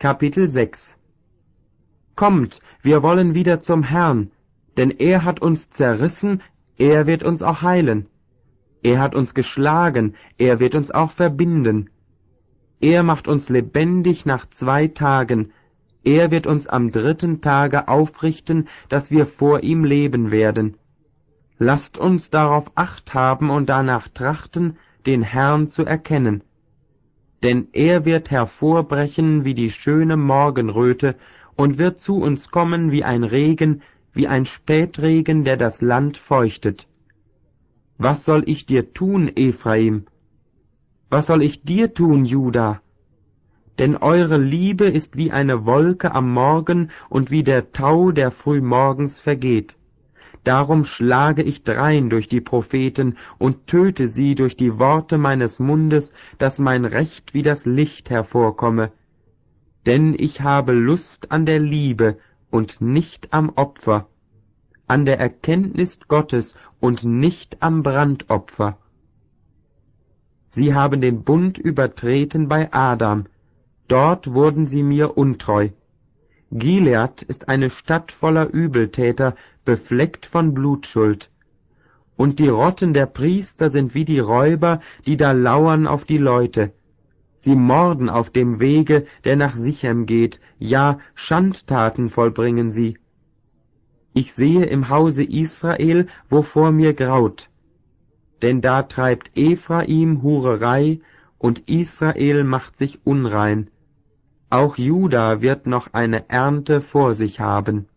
Kapitel 6. Kommt, wir wollen wieder zum Herrn, denn er hat uns zerrissen, er wird uns auch heilen. Er hat uns geschlagen, er wird uns auch verbinden. Er macht uns lebendig nach 2 Tagen, er wird uns am 3. Tage aufrichten, dass wir vor ihm leben werden. Lasst uns darauf Acht haben und danach trachten, den Herrn zu erkennen. Denn er wird hervorbrechen wie die schöne Morgenröte und wird zu uns kommen wie ein Regen, wie ein Spätregen, der das Land feuchtet. Was soll ich dir tun, Ephraim? Was soll ich dir tun, Juda? Denn eure Liebe ist wie eine Wolke am Morgen und wie der Tau, der frühmorgens vergeht. Darum schlage ich drein durch die Propheten und töte sie durch die Worte meines Mundes, dass mein Recht wie das Licht hervorkomme. Denn ich habe Lust an der Liebe und nicht am Opfer, an der Erkenntnis Gottes und nicht am Brandopfer. Sie haben den Bund übertreten bei Adam, dort wurden sie mir untreu. Gilead ist eine Stadt voller Übeltäter, befleckt von Blutschuld. Und die Rotten der Priester sind wie die Räuber, die da lauern auf die Leute. Sie morden auf dem Wege, der nach Sichem geht, ja, Schandtaten vollbringen sie. Ich sehe im Hause Israel, wovor mir graut. Denn da treibt Ephraim Hurerei, und Israel macht sich unrein. Auch Juda wird noch eine Ernte vor sich haben.